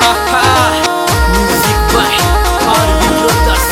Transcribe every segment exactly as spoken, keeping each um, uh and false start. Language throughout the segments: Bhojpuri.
Music by R V Brothers.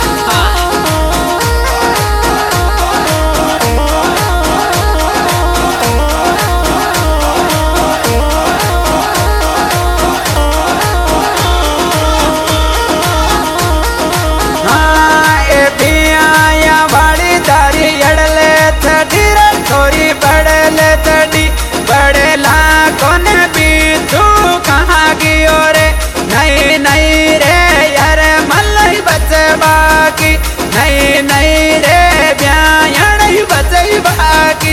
बड़ेला कौन भी तू कहाँ गियो रे नहीं नहीं रे यार मल्लई बचबा की नहीं नहीं रे ब्यायण बचबा की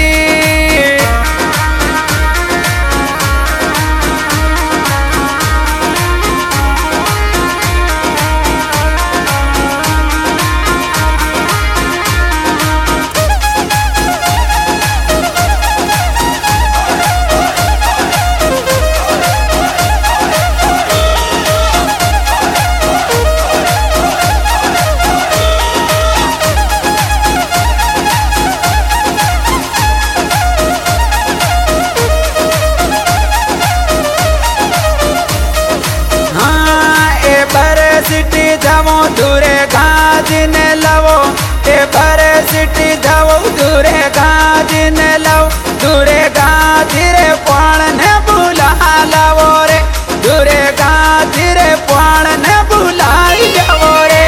सिटी जावो दूरे गाजिन लवो ए भरे सिटी जावो दूरे गाजिन लवो दूरे गाजिरे पाण ने बुला लवो रे दूरे गाजिरे पाण ने बुलाई जावो रे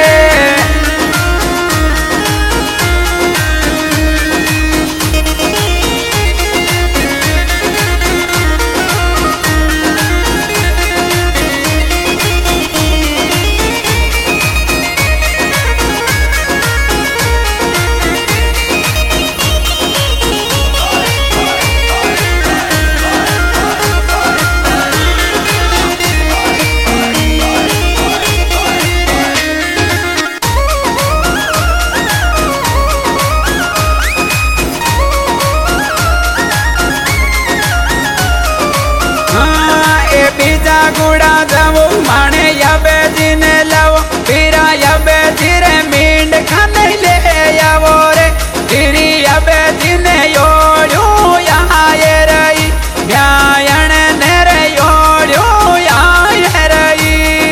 बीजा गुड़ा जावो माने यबे जिने लवो फिरा यबे जिरे मींड खाने ले आवो रे फिरी यबे जिने योड़ो यहाँ ये रही ब्यायण ने रे योड़ो यहाँ ये रही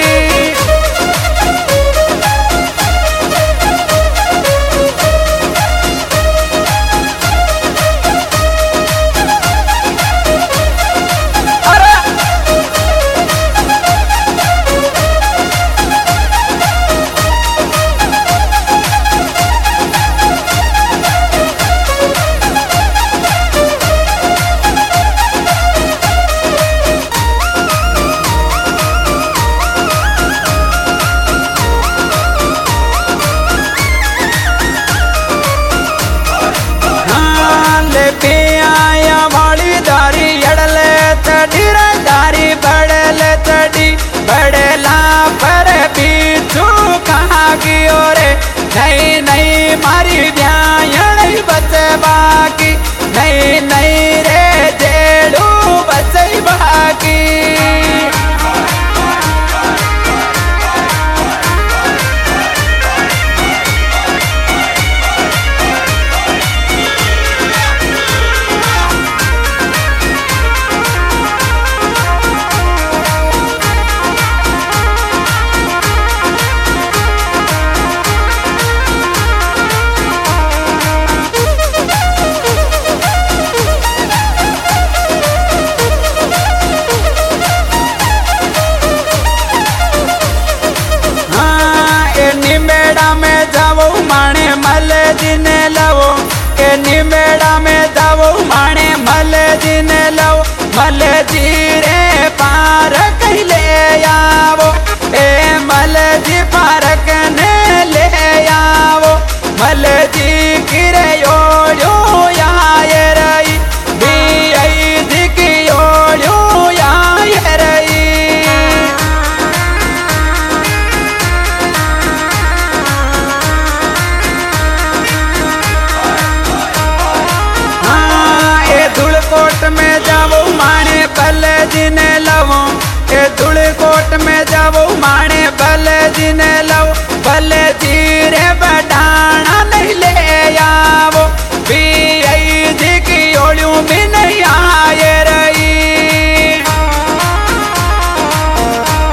बड़ेला पर भी तू कहाँ गियो रे नहीं नहीं मारी ब्यायण बचबा की नहीं नहीं रे जेड़ू बचबा की में जावो माने मल जिने लवो के निमेड़ा में जावो माने मल जिने लवो मल जीरे पार कहले आवो ए मल जी पार कने ले आवो मल जी किरे योड़ो यहाँ ये रही भी आई जी की योड़ो यहाँ ये रही कोट में जावो माने बल जिने लवो ए धुल कोट में जावो माने बल जिने लवो बल जीरे बढ़ाना नहीं ले आवो भी आई जी की ओलियों भी नहीं आए रही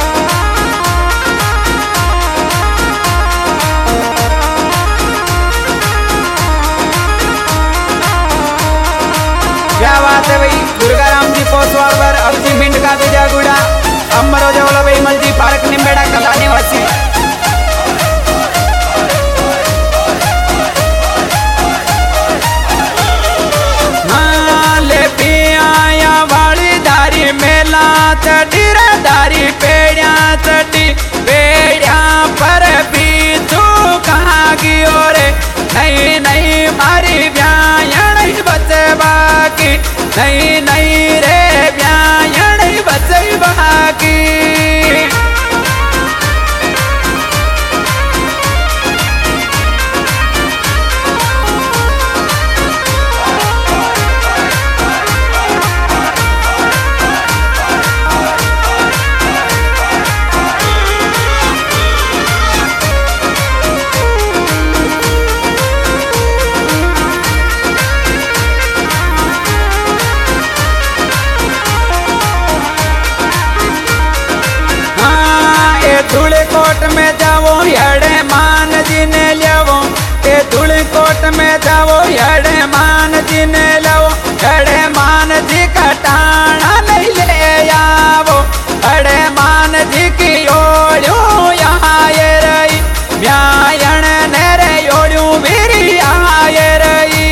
चढ़ी रे दारी पेड़िया चढ़ी पेड़िया पर भी तू कहाँ गियो रे नहीं नहीं मारी ब्यायण बचे बाकी नहीं नहीं रे ब्यायण बचे बाकी धूले कोट में जावो यड़े मान जी ने लियावो ए धूले कोट में जावो यड़े मान जी ने लावो यड़े मान जी का टाणा नहीं ले आवो अड़े मान जी की ओड़ू यहाँ ये रही ब्यायण ने रे ओड़ू मेरी यहाँ ये रही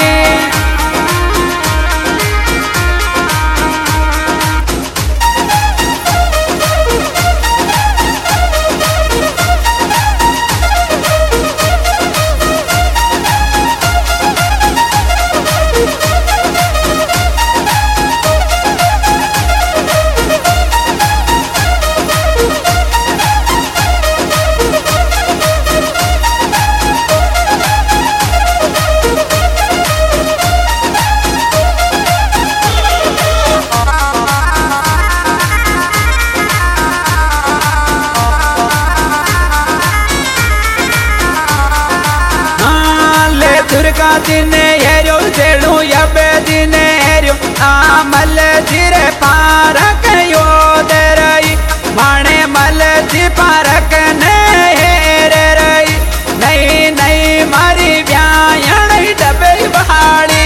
दुर्गा दिने हेरो जेड़ू यबे दिने हेरो आमल जिरे पारक यो दे रही माने मल जी पारक ने हेरे रही नहीं नहीं मारी ब्यायण डबे बहाड़ी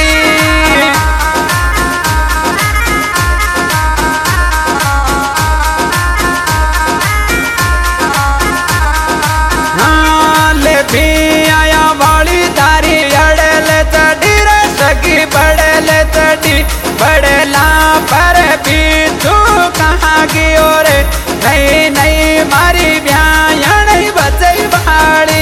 हाँ ले भी आया वाली दारी बड़े चढ़ी बड़ेला पर भी तू कहाँ गियो रे नहीं नहीं मारी ब्यायण बचे बाड़ी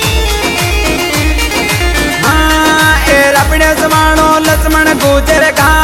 लक्ष्मण गुजर का